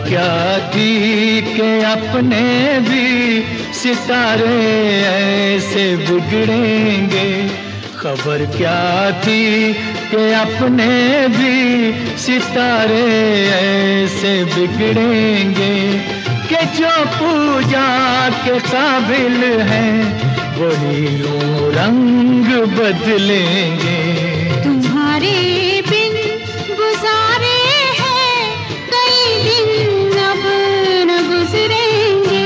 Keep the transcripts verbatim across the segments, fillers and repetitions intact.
क्या थी कि अपने भी सितारे ऐसे बिगड़ेंगे, खबर क्या थी कि अपने भी सितारे ऐसे बिगड़ेंगे, कि जो पूजा के काबिल हैं वही यूं रंग बदलेंगे। तुम्हारे बिन गुजारे हैं कई दिन अब न गुजरेंगे।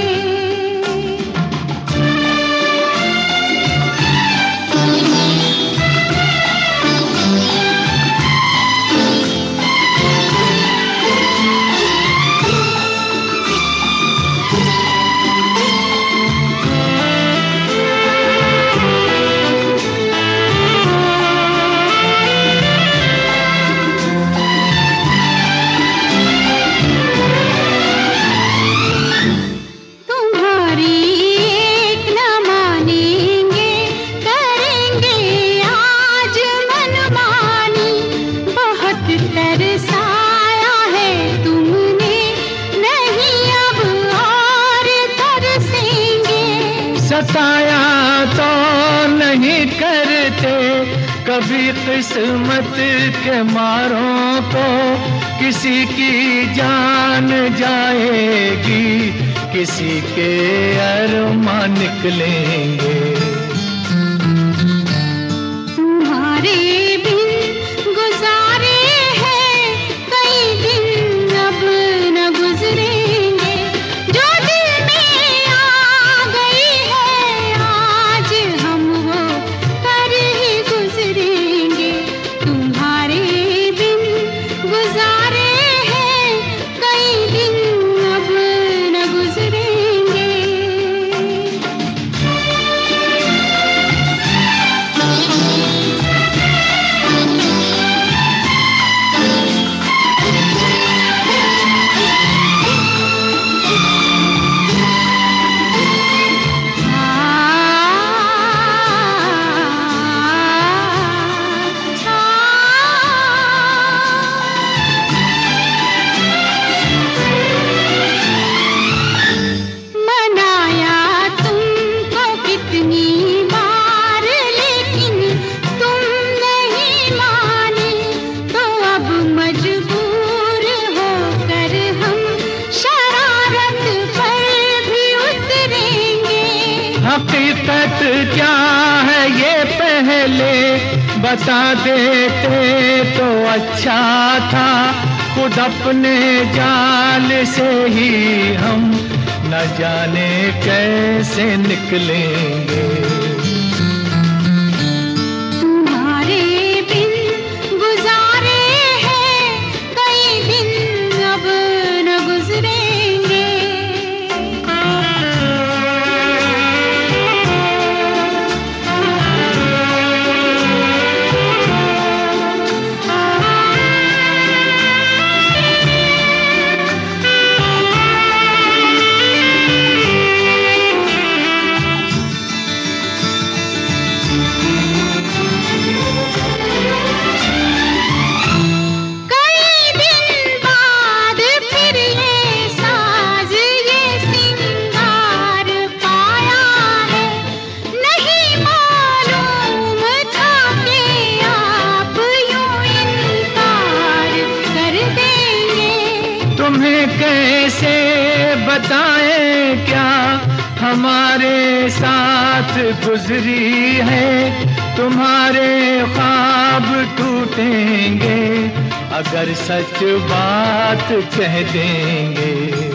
सताया तो नहीं करते कभी किस्मत के मारों को, किसी की जान जाएगी किसी के अरमान निकलेंगे। तुम्हारे बिन गुजारे हैं कई दिन अब न गुजरेंगे, जो दिल में आ गई है आज हम वो कर ही गुजरेंगे। तुम्हारे बिन गुजारे हैं कई दिन अब न गुजरेंगे। हकीकत क्या है ये पहले बता देते तो अच्छा था, खुद अपने जाल से ही हम न जाने कैसे निकलेंगे। तुम्हारे बिन गुजारे हैं कई दिन अब न गुजरेंगे। तुम्हें कैसे बताएं क्या हमारे साथ गुजरी है, तुम्हारे ख्वाब टूटेंगे अगर सच बात कह देंगे।